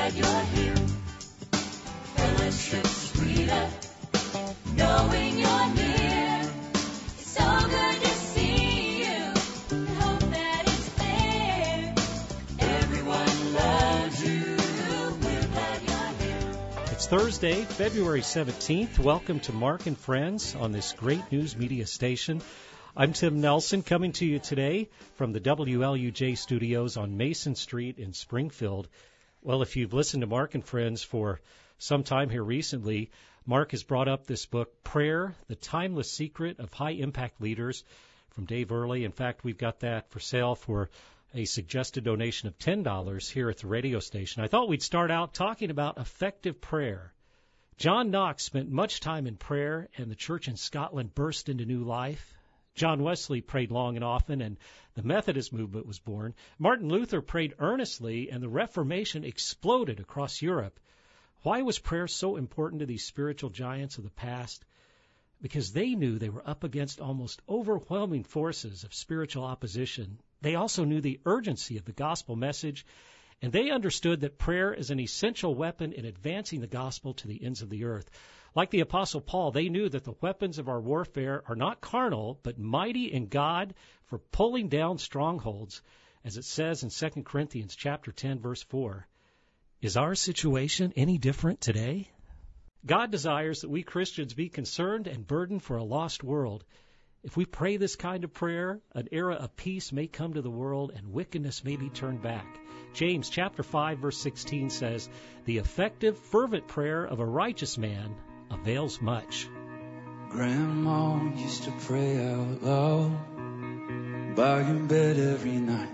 glad you're here. Fellowship's sweeter, knowing you're near. It's so good to see you. I hope that it's clear. Everyone loves you. We're glad you're here. It's Thursday, February 17th. Welcome to Mark and Friends on this great news media station. I'm Tim Nelson, coming to you today from the WLUJ studios on Mason Street in Springfield. Well, if you've listened to Mark and Friends for some time here recently, Mark has brought up this book, Prayer, The Timeless Secret of High-Impact Leaders, from Dave Earley. In fact, we've got that for sale for a suggested donation of $10 here at the radio station. I thought we'd start out talking about effective prayer. John Knox spent much time in prayer, and the church in Scotland burst into new life. John Wesley prayed long and often, and the Methodist movement was born. Martin Luther prayed earnestly, and the Reformation exploded across Europe. Why was prayer so important to these spiritual giants of the past? Because they knew they were up against almost overwhelming forces of spiritual opposition. They also knew the urgency of the gospel message, and they understood that prayer is an essential weapon in advancing the gospel to the ends of the earth. Like the Apostle Paul, they knew that the weapons of our warfare are not carnal, but mighty in God for pulling down strongholds, as it says in 2 Corinthians chapter 10, verse 4. Is our situation any different today? God desires that we Christians be concerned and burdened for a lost world. If we pray this kind of prayer, an era of peace may come to the world and wickedness may be turned back. James chapter 5, verse 16 says, "The effective, fervent prayer of a righteous man avails much." Grandma used to pray out loud by your bed every night.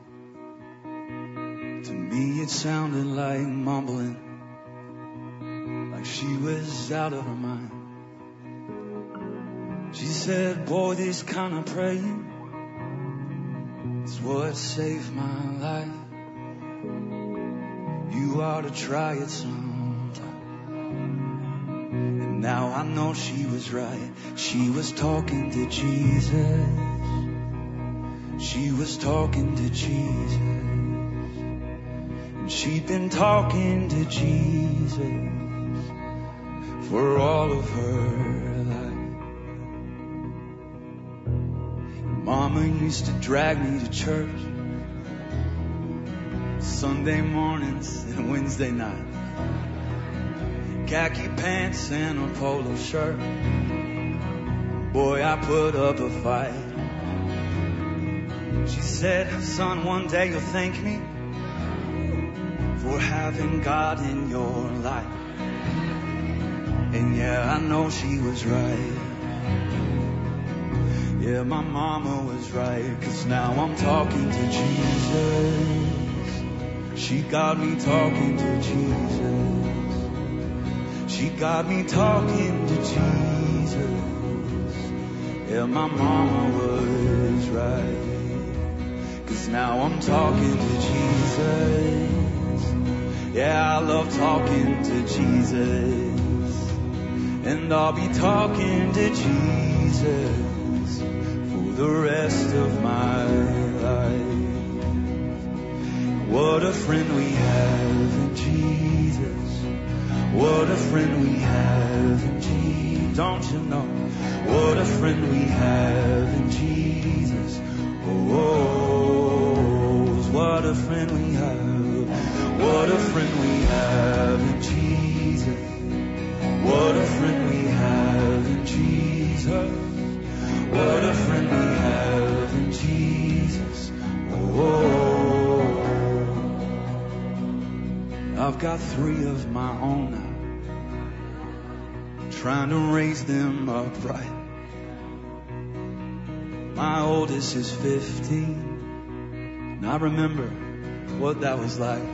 To me it sounded like mumbling, like she was out of her mind. She said, "Boy, this kind of praying is what saved my life. You ought to try it sometime." And now I know she was right. She was talking to Jesus. She was talking to Jesus. And she'd been talking to Jesus for all of her life. Mama used to drag me to church Sunday mornings and Wednesday night. Khaki pants and a polo shirt. Boy, I put up a fight. She said, "Son, one day you'll thank me for having God in your life." And yeah, I know she was right. Yeah, my mama was right, 'cause now I'm talking to Jesus. She got me talking to Jesus. She got me talking to Jesus. Yeah, my mama was right, 'cause now I'm talking to Jesus. Yeah, I love talking to Jesus. And I'll be talking to Jesus the rest of my life. What a friend we have in Jesus. What a friend we have in Jesus. Don't you know? What a friend we have in Jesus. Oh, what a friend we have. What a friend we have in Jesus. What a friend we have in Jesus. What a friend we have in Jesus. Oh, I've got 3 of my own now, trying to raise them upright. My oldest is 15, and I remember what that was like.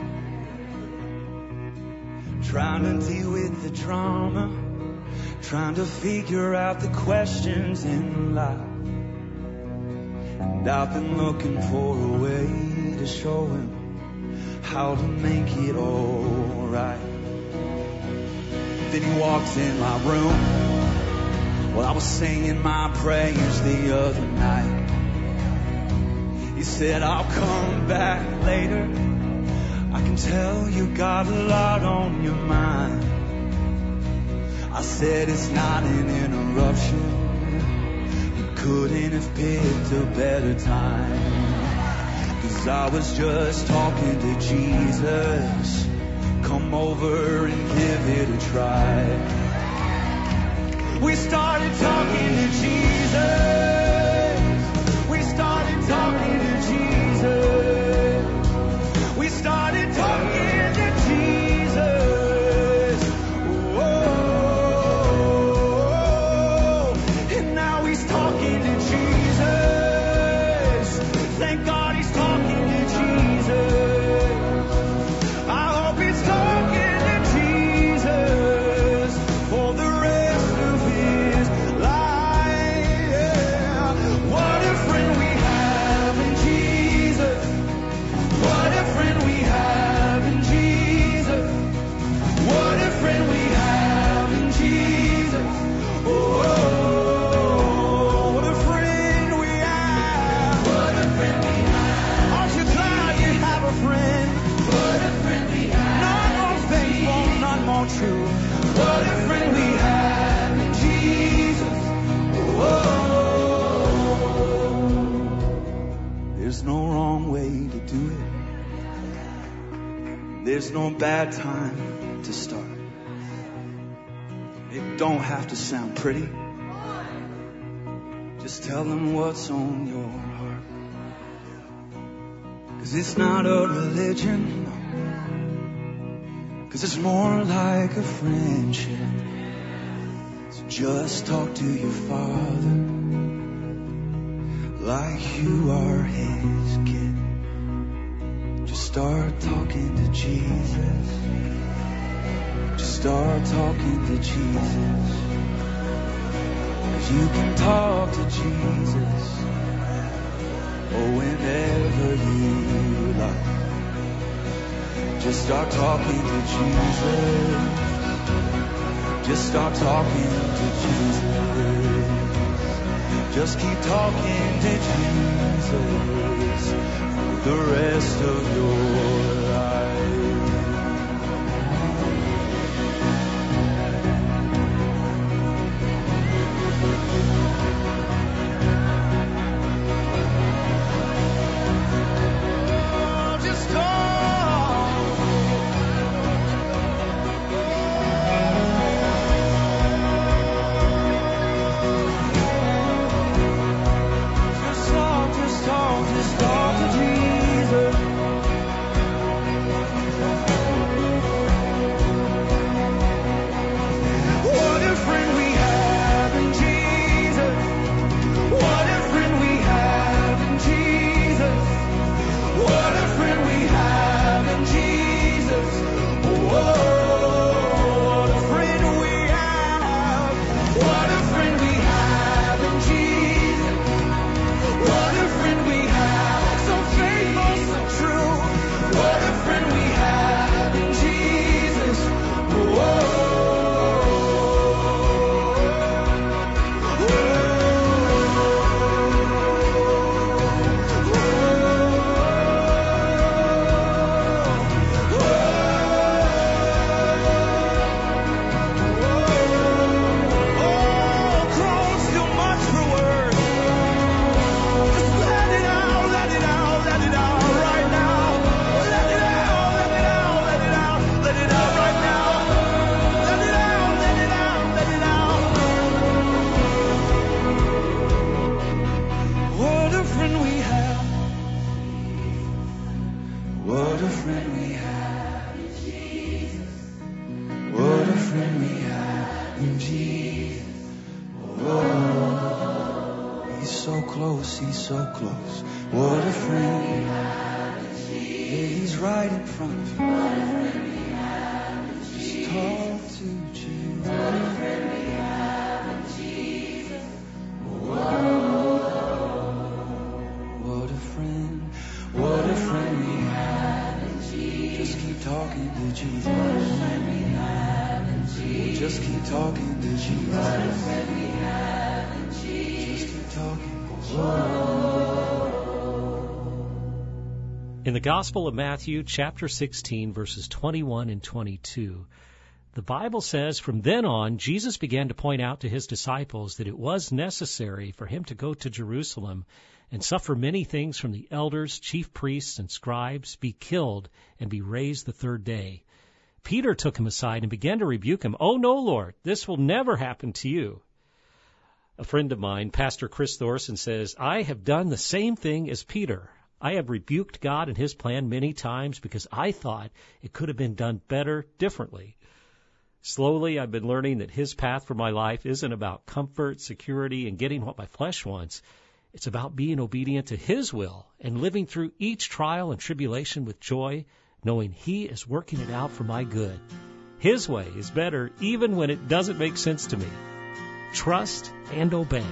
Trying to deal with the drama, trying to figure out the questions in life. And I've been looking for a way to show him how to make it all right. Then he walked in my room while I was singing my prayers the other night. He said, "I'll come back later. I I can tell you got a lot on your mind. I said it's not an interruption. You couldn't have picked a better time. 'Cause I was just talking to Jesus. Come over and give it a try. We started talking to Jesus. We started talking to Jesus. We started talking to Jesus. Whoa. And now he's talking to Jesus. Thank God he's talking to Jesus. I hope he's talking to Jesus for the rest of his life. Yeah. What a friend we have in Jesus. What a friend we have in Jesus. What a friend we have in Jesus. Oh, what a friend we have. What a friend we have. Aren't you glad you have a friend? What a friend we have. None more faithful, none more true. What a friend we have in Jesus. Oh, there's no wrong way to do it. There's no bad time to start. It don't have to sound pretty. Just tell them what's on your heart. 'Cause it's not a religion, no. 'Cause it's more like a friendship. So just talk to your Father like you are his kid. Just start talking to Jesus. Just start talking to Jesus. 'Cause you can talk to Jesus, oh, whenever you like. Just start talking to Jesus. Just start talking to Jesus. Just keep talking to Jesus for the rest of your life. Just talk. Just talk to Jesus. What a friend we have in Jesus. What a friend we have in Jesus. What a friend we have in Jesus. Whoa, what a friend we have. What a friend we have in Jesus. What a friend we have, so faithful, so true. What a friend we have in Jesus. Whoa. Grows too much for words. Just let it out, let it out, let it out right now. Let it out, let it out, let it out, let it out right now. Let it out, let it out, let it out. What a friend we have. What a friend we have in Jesus. What a friend we have in Jesus. Whoa. He's so close, he's so close. What a friend we have in Jesus. Yeah, he's right in front of you. What a friend we have in Jesus. Just talk to Jesus. What a friend we have in Jesus. Whoa. What a friend we have in Jesus. Just keep talking to Jesus. What a friend we have in Jesus. Just keep talking to Jesus. What a friend we have in Jesus. Just keep talking. Whoa. In the Gospel of Matthew, chapter 16, verses 21 and 22, the Bible says, "From then on, Jesus began to point out to his disciples that it was necessary for him to go to Jerusalem and suffer many things from the elders, chief priests, and scribes, be killed, and be raised the third day. Peter took him aside and began to rebuke him. 'Oh, no, Lord, this will never happen to you.' A friend of mine, Pastor Chris Thorson, says, 'I have done the same thing as Peter. I have rebuked God and his plan many times because I thought it could have been done better, differently.' Slowly, I've been learning that his path for my life isn't about comfort, security, and getting what my flesh wants. It's about being obedient to his will and living through each trial and tribulation with joy, knowing he is working it out for my good. His way is better even when it doesn't make sense to me. Trust and obey."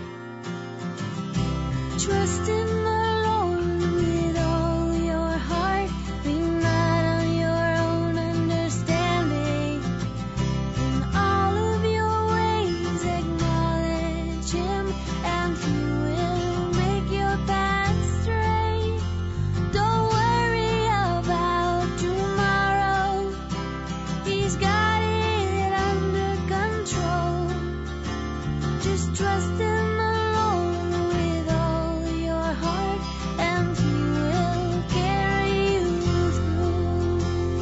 Trust in the Lord with all your heart. Lean not on your own understanding. In all of your ways acknowledge him, and he will make your path straight. Don't worry about tomorrow. He's got it under control. Just trust in the Lord with all your heart, and he will carry you through.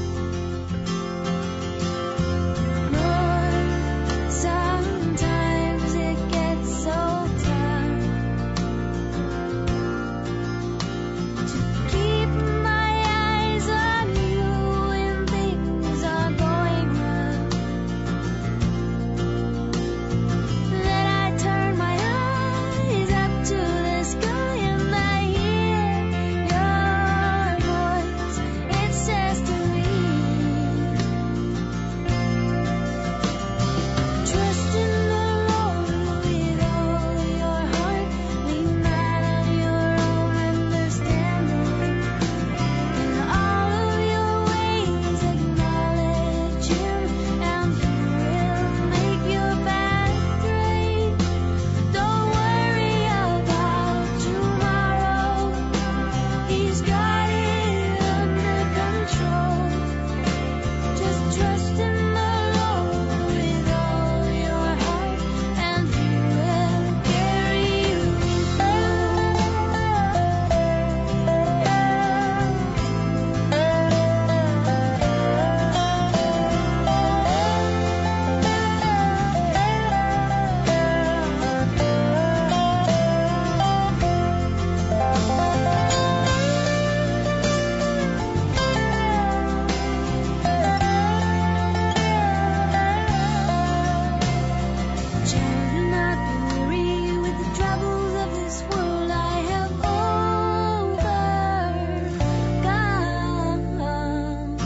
Lord, sometimes it gets so tough to keep my eyes on you when things are going rough. Then I turn my eyes up to the sky and I hear your voice. It says to me, trust in the Lord with all your heart. Lean not on your own understanding. In all of your ways acknowledge him, and he will make your path straight. Don't worry about tomorrow. He's got it under control. Just trust in the Lord with all your heart, and he will carry you Child, do not be weary with the troubles of this world. I have overcome.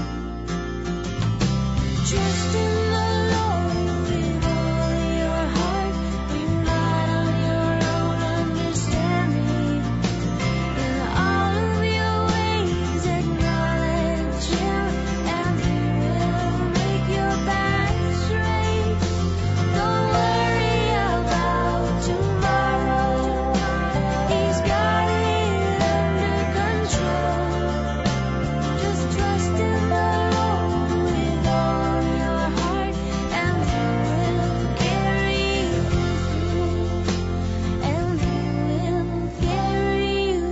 Trust in the Lord with all your heart. Lean not on your own understanding. In all of your ways acknowledge him, and he will make your path straight. Don't worry about tomorrow. He's got it under control. Just trust in the Lord with all your heart, and he will carry you through. And he will carry you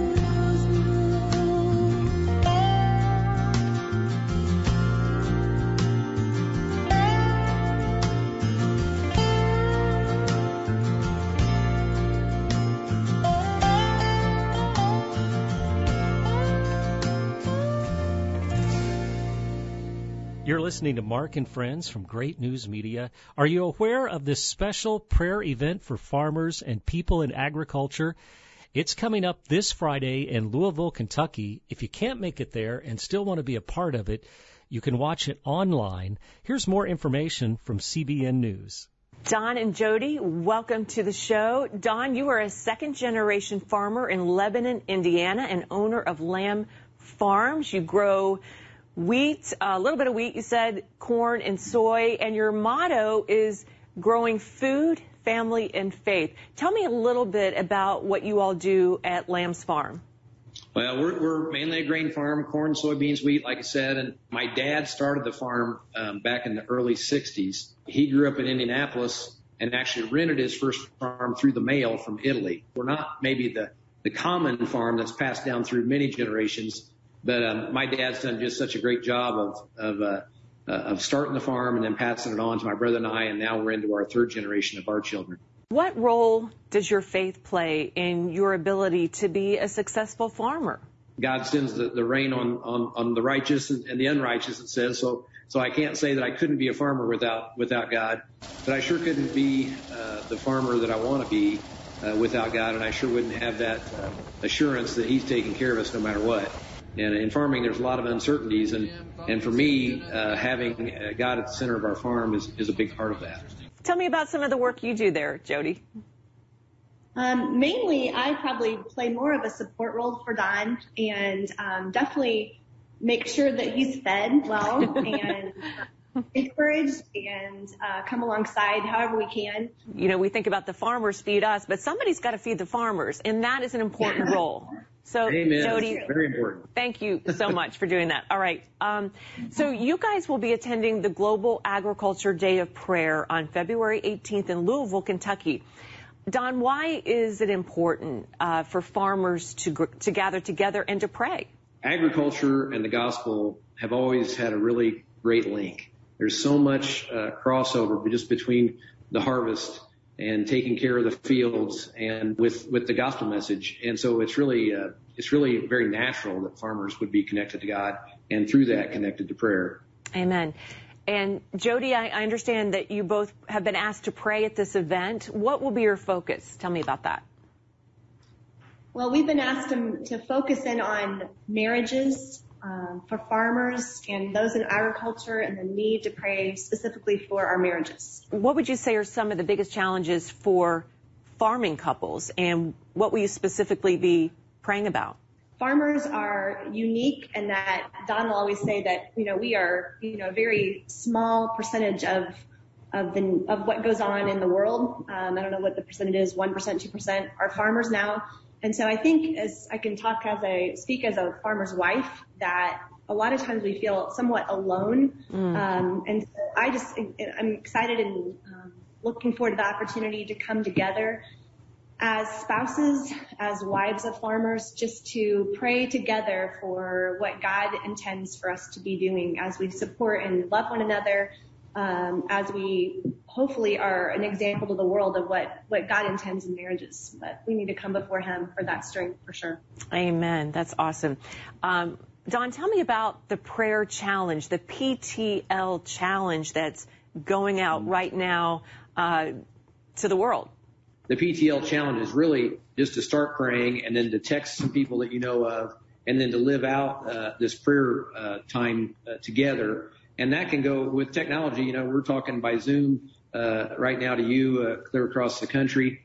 You're listening to Mark and Friends from Great News Media. Are you aware of this special prayer event for farmers and people in agriculture? It's coming up this Friday in Louisville, Kentucky. If you can't make it there and still want to be a part of it, you can watch it online. Here's more information from CBN News. Don and Jody, welcome to the show. Don, you are a second-generation farmer in Lebanon, Indiana, and owner of Lamb Farms. You grow wheat, a little bit of wheat, you said, corn and soy, and your motto is growing food, family, and faith. Tell me a little bit about what you all do at Lamb's Farm. Well, we're mainly a grain farm, corn, soybeans, wheat, like I said. And my dad started the farm back in the early 60s. He grew up in Indianapolis and actually rented his first farm through the mail from Italy. We're not maybe the common farm that's passed down through many generations, but my dad's done just such a great job of starting the farm and then passing it on to my brother and I, and now we're into our third generation of our children. What role does your faith play in your ability to be a successful farmer? God sends the rain on the righteous and the unrighteous, it says. So I can't say that I couldn't be a farmer without God, but I sure couldn't be the farmer that I want to be without God, and I sure wouldn't have that assurance that He's taking care of us no matter what. And in farming, there's a lot of uncertainties, and for me, having God at the center of our farm is a big part of that. Tell me about some of the work you do there, Jody. Mainly, I probably play more of a support role for Don and definitely make sure that he's fed well and encouraged and come alongside however we can. You know, we think about the farmers feed us, but somebody's got to feed the farmers, and that is an important role. So, Amen. Jody, Very important. thank you so much for doing that. All right. So you guys will be attending the Global Agriculture Day of Prayer on February 18th in Louisville, Kentucky. Don, why is it important for farmers to gather together and to pray? Agriculture and the gospel have always had a really great link. There's so much crossover just between the harvest and taking care of the fields and with the gospel message. And so it's really very natural that farmers would be connected to God and through that connected to prayer. Amen. And Jody, I understand that you both have been asked to pray at this event. What will be your focus? Tell me about that. Well, we've been asked to focus in on marriages for farmers and those in agriculture and the need to pray specifically for our marriages. What would you say are some of the biggest challenges for farming couples, and what will you specifically be praying about? Farmers are unique in that Don will always say that, we are, a very small percentage of what goes on in the world. I don't know what the percentage is, 1%, 2% are farmers now. And so I think as I can speak as a farmer's wife, that a lot of times we feel somewhat alone. And so I'm excited and looking forward to the opportunity to come together as spouses, as wives of farmers, just to pray together for what God intends for us to be doing as we support and love one another, as we hopefully are an example to the world of what God intends in marriages. But we need to come before Him for that strength for sure. Amen. That's awesome. Don, tell me about the prayer challenge, the PTL challenge that's going out right now to the world. The PTL challenge is really just to start praying and then to text some people that you know of and then to live out this prayer time together. And that can go with technology. We're talking by Zoom right now to you clear across the country.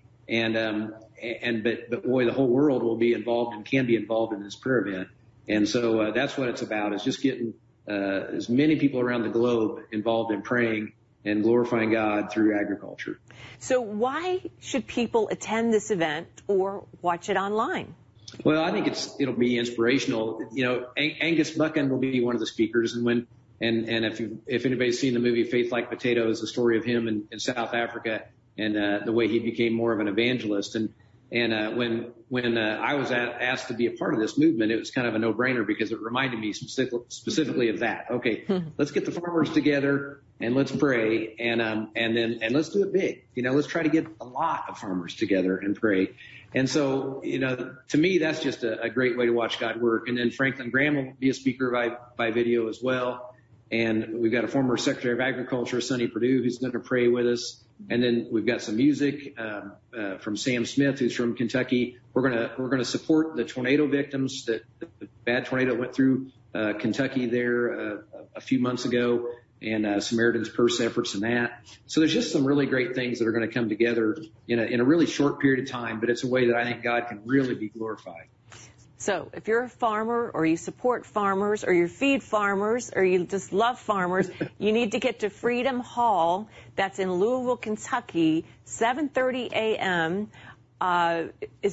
But boy, the whole world will be involved and can be involved in this prayer event. And so that's what it's about, is just getting as many people around the globe involved in praying and glorifying God through agriculture. So why should people attend this event or watch it online? Well, I think it'll be inspirational. Angus Buchan will be one of the speakers, and if anybody's seen the movie Faith Like Potatoes, the story of him in South Africa and the way he became more of an evangelist. And when I was asked to be a part of this movement, it was kind of a no-brainer because it reminded me specifically of that. Okay, let's get the farmers together and let's pray and let's do it big. Let's try to get a lot of farmers together and pray. And so, to me, that's just a great way to watch God work. And then Franklin Graham will be a speaker by video as well. And we've got a former Secretary of Agriculture, Sonny Perdue, who's going to pray with us. And then we've got some music from Sam Smith, who's from Kentucky. We're going to support the tornado victims that the bad tornado went through Kentucky there a few months ago, and Samaritan's Purse efforts and that. So there's just some really great things that are going to come together in a really short period of time, but it's a way that I think God can really be glorified. So if you're a farmer or you support farmers or you feed farmers or you just love farmers, you need to get to Freedom Hall. That's in Louisville, Kentucky, 7:30 a.m.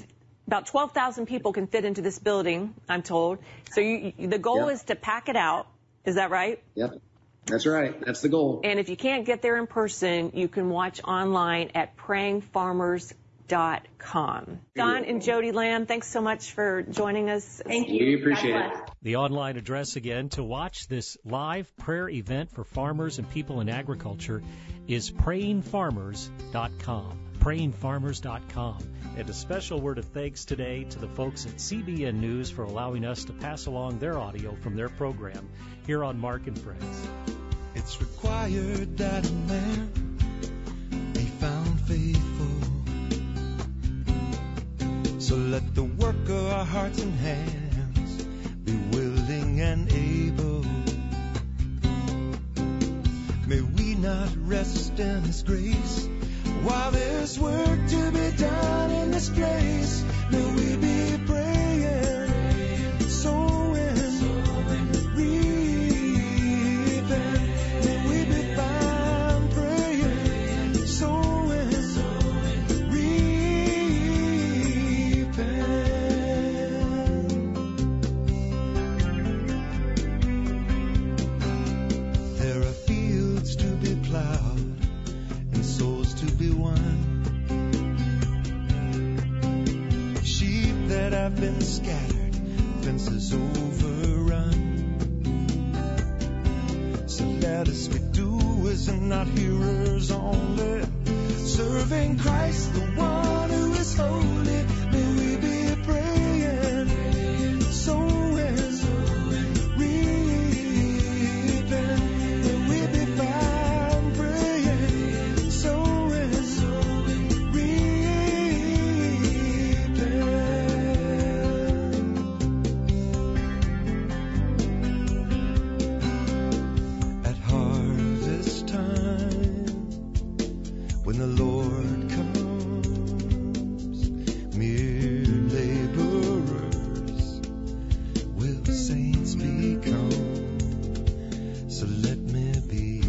about 12,000 people can fit into this building, I'm told. So the goal Yep. is to pack it out. Is that right? Yep. That's right. That's the goal. And if you can't get there in person, you can watch online at prayingfarmers.com. Don and Jody Lamb, thanks so much for joining us. Thank you. We appreciate God it. bless. The online address again to watch this live prayer event for farmers and people in agriculture is prayingfarmers.com. Prayingfarmers.com. And a special word of thanks today to the folks at CBN News for allowing us to pass along their audio from their program here on Mark and Friends. It's required that a man be found faithful. So let the work of our hearts and hands be willing and able. May we not rest in His grace while there's work to be done in this place. May we be praying, sowing, reaping. May we be found praying, sowing, reaping. There are fields to be plowed and souls to be won. Sheep that have been scattered, fences overrun. So let us be doers and not hearers only, serving Christ, the one who is holy. May we be praying, sowing, reaping. May we be found praying, sowing, reaping. At harvest time, when the Lord comes, mere laborers will saints become. So let me be,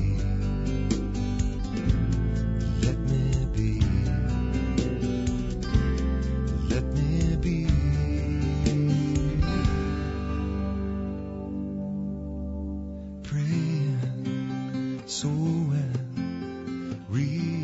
let me be, let me be. Praying, sowing, reaping.